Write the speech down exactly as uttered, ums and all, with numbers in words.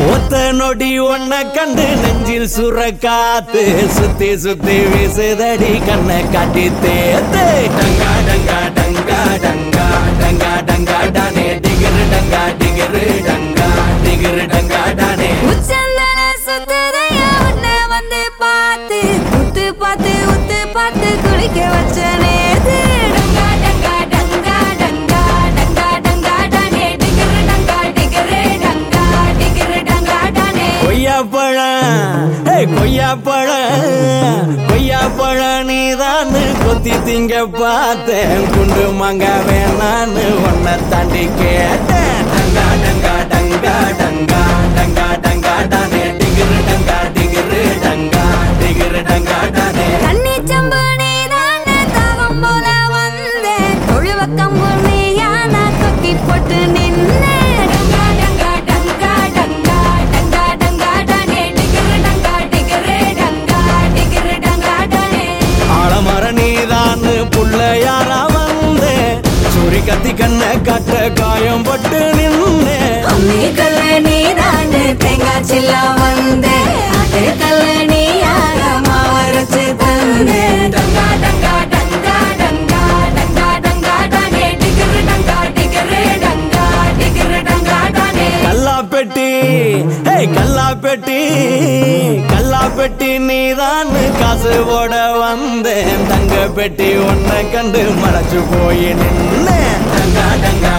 ஒத்த நொடி ஒன்ன கண்டு நெஞ்சில் சுர காத்து சுத்தி சுத்தி வீசுதடி கண்ணை காட்டி தேத்து டங்கா டங்கா டங்கா டங்கா டங்கா டங்கா டானே டிகிரு டங்கா டிகிரு டங்கா டிகிரு டங்கா டானே உச்சந்தன சுத்தரையா உன்னை வந்து பார்த்து உத்து பார்த்து உத்து பார்த்து குளிக்க வச்ச நேத்து டங்கா டங்கா டங்கா டங்கா டங்கா டங்கா டானே டிகிரு டங்கா டிகிரு டங்கா டிகிரு டங்கா டானே கொய்யா பழம் கொய்யா பழம் கொய்யா பழம் நீதான் கொத்தி திங்க பார்த்தேன் குண்டு மங்க வேணான்னு உன்னை தாண்டி கேட்டேன் டங்கா டங்கா டங்கா டங்கா டங்கா டங்கா டானே டிகிரு டங்கா டிகிரு டங்கா டிகிரு டங்கா டானே கண்ணி சம்பு நீதான் தாகம் போல வந்தேன் தொழுவ கம்பு நீயான தொக்கி போட்டு நின்னே டங்கா டங்கா டங்கா டங்கா டங்கா டங்கா டானே டிகிரு டங்கா டிகிரு டங்கா டிகிரு டங்கா டானே ஆலமர நீதான் புள்ளையாரா வந்தே சூரி கத்தி கண்ணை காட்ட காயம் பட்டு நின்னே அம்மி கல்ல நீதான் தேங்காய் சில்லா வந்தே அது கல்ல நீயாக மாவரைச்சு தந்தே டங்கா டங்கா டங்கா டங்கா டங்கா டங்கா டானே டிகிரு டங்கா டிகிரு டங்கா டிகிரு டங்கா டானே கல்லா பெட்டி கல்லா பெட்டி கல்லா பெட்டி நீதான் காசு போட வந்தேன் தங்க பெட்டி உன்னை கண்டு மறைச்சு போய் நின்னேன் டங்கா டங்கா